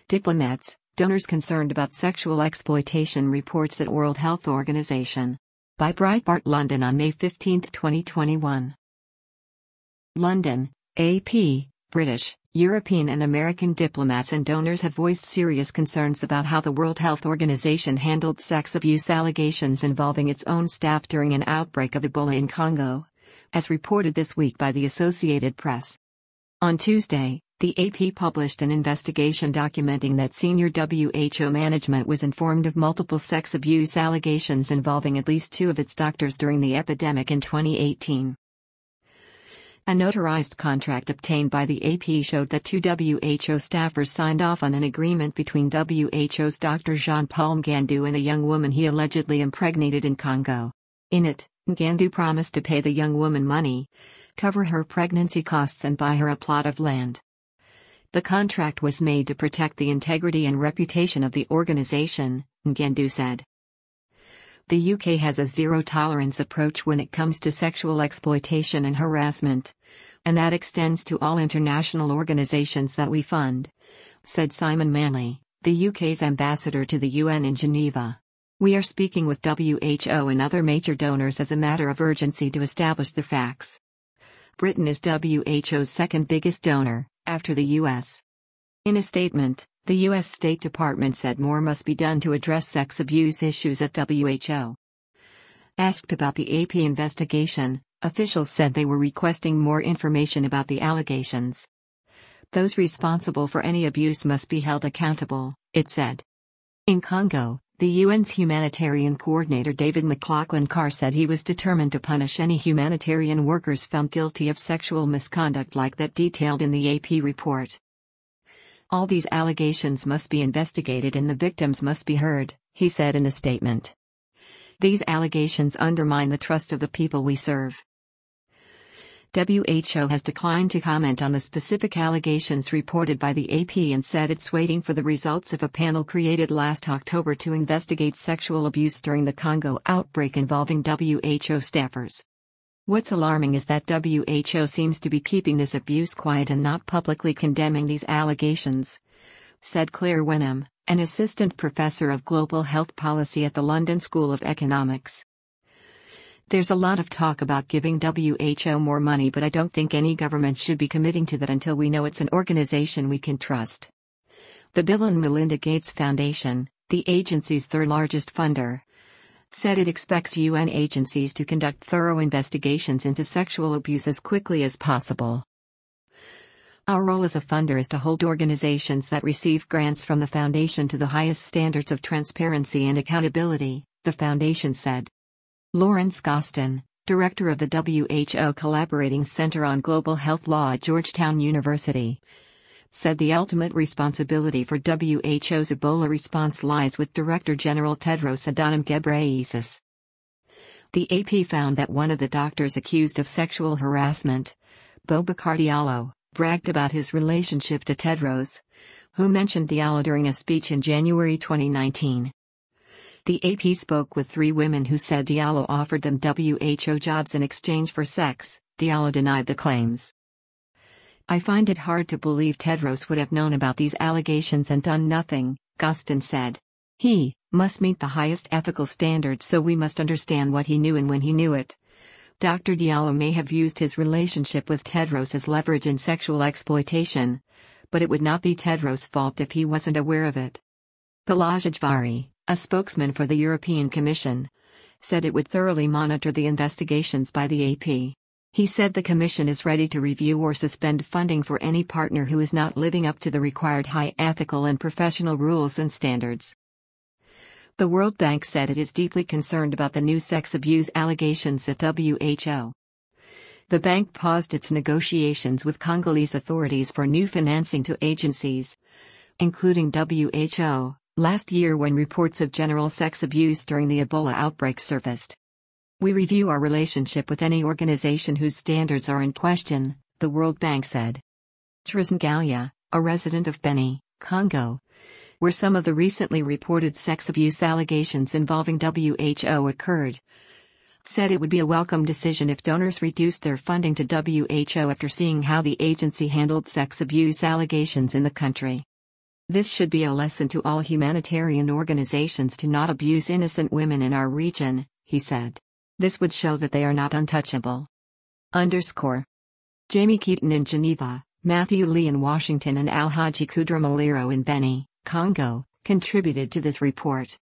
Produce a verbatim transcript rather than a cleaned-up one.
Diplomats, donors concerned about sexual exploitation reports at World Health Organization. By Breitbart London on May fifteenth, twenty twenty-one. London, A P, British, European and American diplomats and donors have voiced serious concerns about how the World Health Organization handled sex abuse allegations involving its own staff during an outbreak of Ebola in Congo, as reported this week by the Associated Press. On Tuesday, the A P published an investigation documenting that senior W H O management was informed of multiple sex abuse allegations involving at least two of its doctors during the epidemic in twenty eighteen. A notarized contract obtained by the A P showed that two W H O staffers signed off on an agreement between W H O's Doctor Jean-Paul Ngandu and a young woman he allegedly impregnated in Congo. In it, Ngandu promised to pay the young woman money, cover her pregnancy costs and buy her a plot of land. The contract was made to protect the integrity and reputation of the organization, Ngandu said. The U K has a zero-tolerance approach when it comes to sexual exploitation and harassment, and that extends to all international organizations that we fund, said Simon Manley, the U K's ambassador to the U N in Geneva. We are speaking with W H O and other major donors as a matter of urgency to establish the facts. Britain is W H O's second biggest donor, after the U S. In a statement, the U S State Department said more must be done to address sex abuse issues at W H O. Asked about the A P investigation, officials said they were requesting more information about the allegations. Those responsible for any abuse must be held accountable, it said. In Congo, the U N's humanitarian coordinator David McLaughlin-Carr said he was determined to punish any humanitarian workers found guilty of sexual misconduct like that detailed in the A P report. All these allegations must be investigated and the victims must be heard, he said in a statement. These allegations undermine the trust of the people we serve. W H O has declined to comment on the specific allegations reported by the A P and said it's waiting for the results of a panel created last October to investigate sexual abuse during the Congo outbreak involving W H O staffers. What's alarming is that W H O seems to be keeping this abuse quiet and not publicly condemning these allegations, said Claire Wenham, an assistant professor of global health policy at the London School of Economics. There's a lot of talk about giving W H O more money, but I don't think any government should be committing to that until we know it's an organization we can trust. The Bill and Melinda Gates Foundation, the agency's third largest funder, said it expects U N agencies to conduct thorough investigations into sexual abuse as quickly as possible. Our role as a funder is to hold organizations that receive grants from the foundation to the highest standards of transparency and accountability, the foundation said. Lawrence Gostin, director of the W H O Collaborating Center on Global Health Law at Georgetown University, said the ultimate responsibility for W H O's Ebola response lies with Director General Tedros Adhanom Ghebreyesus. The A P found that one of the doctors accused of sexual harassment, Boubacar Diallo, bragged about his relationship to Tedros, who mentioned Diallo during a speech in January twenty nineteen. The A P spoke with three women who said Diallo offered them W H O jobs in exchange for sex. Diallo denied the claims. I find it hard to believe Tedros would have known about these allegations and done nothing, Gostin said. He must meet the highest ethical standards, so we must understand what he knew and when he knew it. Doctor Diallo may have used his relationship with Tedros as leverage in sexual exploitation, but it would not be Tedros' fault if he wasn't aware of it. Balazs Ajvari, a spokesman for the European Commission, said it would thoroughly monitor the investigations by the A P. He said the Commission is ready to review or suspend funding for any partner who is not living up to the required high ethical and professional rules and standards. The World Bank said it is deeply concerned about the new sex abuse allegations at W H O. The bank paused its negotiations with Congolese authorities for new financing to agencies, including W H O, last year when reports of general sex abuse during the Ebola outbreak surfaced. We review our relationship with any organization whose standards are in question, the World Bank said. Trizangalia, a resident of Beni, Congo, where some of the recently reported sex abuse allegations involving W H O occurred, said it would be a welcome decision if donors reduced their funding to W H O after seeing how the agency handled sex abuse allegations in the country. This should be a lesson to all humanitarian organizations to not abuse innocent women in our region, he said. This would show that they are not untouchable. Underscore. Jamie Keaton in Geneva, Matthew Lee in Washington and Alhaji Kudra Maliro in Beni, Congo, contributed to this report.